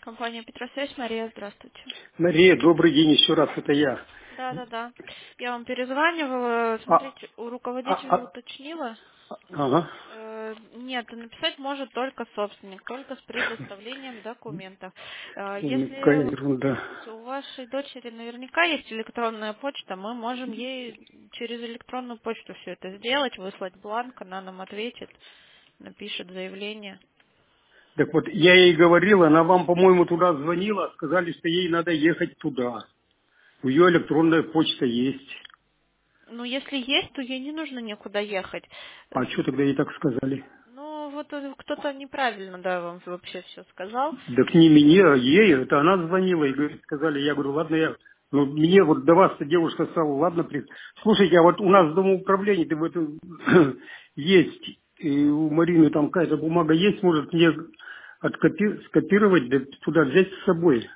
Компания Петросвязь, Мария, здравствуйте. Мария, добрый день еще раз, это я. Да. Я вам перезванивала. А, Смотрите, у а, руководителя а, уточнила. ага. Нет, написать может только собственник, только с предоставлением документов. Ну, какая Если ерунда. у вашей дочери наверняка есть электронная почта, мы можем ей через электронную почту все это сделать, выслать бланк, она нам ответит, напишет заявление. Так вот, я ей говорил, она вам, по-моему, туда звонила, сказали, что ей надо ехать туда. У ее электронная почта есть. Ну, если есть, то ей не нужно никуда ехать. А что тогда ей так сказали? Ну, вот кто-то неправильно, да, вам вообще все сказал. Так не мне, а ей. Это она звонила и говорит, сказали, я говорю, ладно, я... Ну, мне вот до вас девушка сказала, ладно, слушайте, а вот у нас в домоуправлении есть, и у Марины там какая-то бумага есть, может мне скопировать, да туда взять с собой.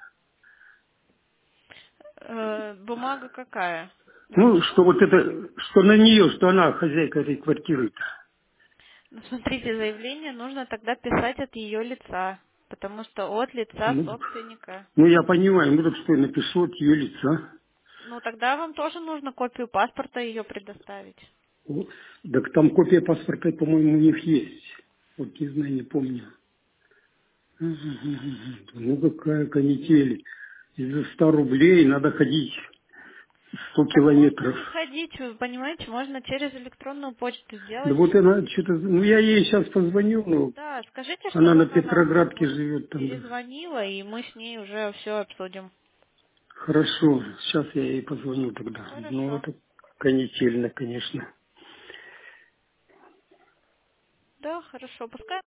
Бумага какая? На Ну, нее? что вот это, что на нее, что она хозяйка этой квартиры. Ну, смотрите, заявление нужно тогда писать от ее лица, потому что от лица Ну, собственника. ну, я понимаю, ну так что я напишу от ее лица. Ну, тогда вам тоже нужно копию паспорта ее предоставить. О, так там копия паспорта, по-моему, у них есть. Вот не знаю, не помню. Мгм. Ну какая канитель. Из-за 100 рублей надо ходить 100 Так можно километров. не ходить, вы понимаете, можно через электронную почту Да сделать. вот она что-то... Ну я ей сейчас позвоню, но Да, скажите, она чтобы на она нам Петроградке живет там. Да. перезвонила, и мы с ней уже все обсудим. Хорошо, сейчас я ей позвоню тогда. Ну Хорошо. это канительно, конечно. Да, хорошо. Пускай